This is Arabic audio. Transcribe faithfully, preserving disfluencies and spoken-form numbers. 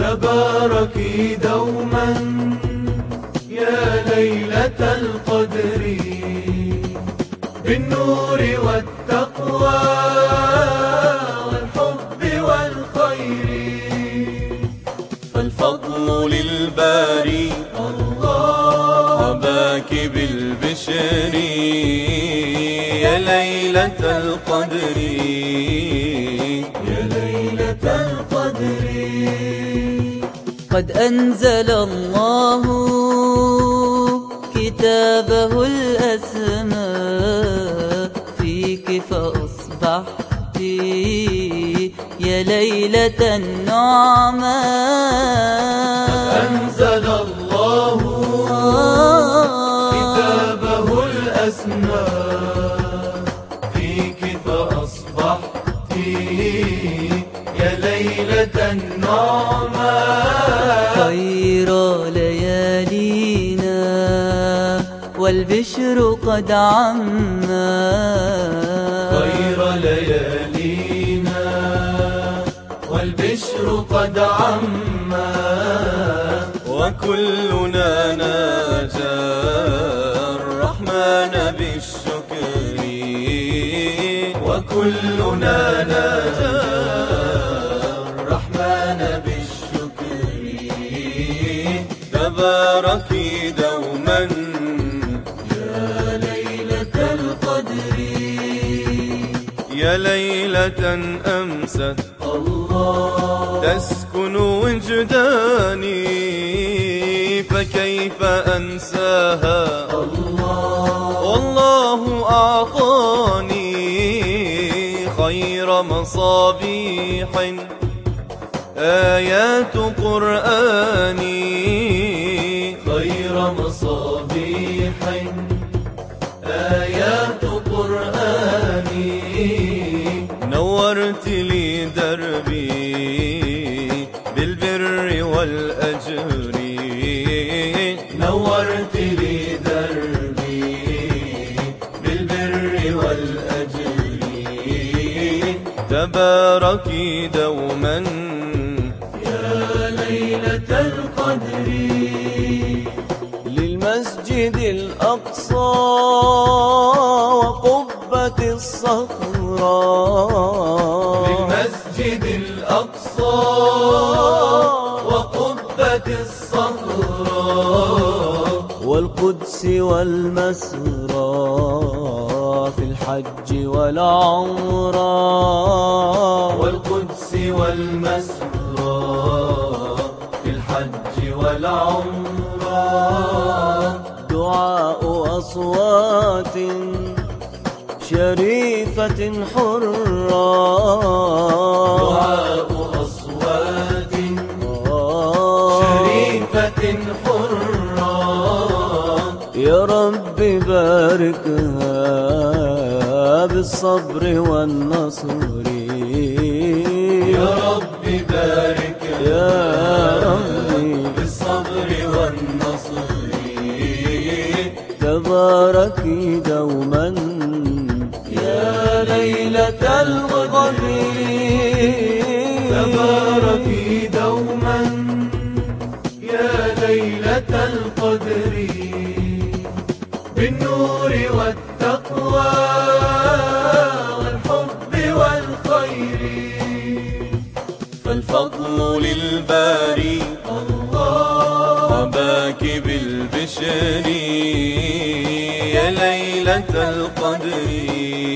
تباركي دوما يا ليلة القدر بالنور والتقوى والحب والخير. فالفضل للباري الله وباك بالبشر يا ليلة القدر يا ليلة القدر. قد أنزل الله كتابه الأسمى فيك فأصبحت يا ليلة النعمان. قد أنزل الله كتابه الأسمى فيك فأصبحت يا ليلة النعمان. خير ليالينا والبشر قد عما خير ليالينا والبشر قد عما. وكلنا ناجى الرحمن بالشكر وكلنا ناجى الرحمن بالشكر. تباركي دوما يا ليلة القدر يا ليلة أمست الله تسكن وجداني فكيف أنساها الله والله أعطاني خير مصابيح آيات قرآني خير مصابيح آيات قرآني. نورت لي دربي بالبر والأجر نورت لي دربي بالبر والأجر. تباركي دوما يا ليلة القدر للمسجد الأقصى وقبة الصخراء للمسجد الأقصى وقبة الصخراء والقدس والمسرى في الحج والعمرة والقدس والمسرى في الحج والعمرة. دعاء أصوات شريفة حرة دعاء أصوات شريفة حرة. يا رب باركها بالصبر والنصر يا رب بارك يا ربي بالصبر والنصر. تباركي دوما يا ليلة القدر تباركي دوما يا ليلة القدر بالنور والتقوى والحب والخير. فالفضل للباري الله وباك بالبشر يا ليلة القدر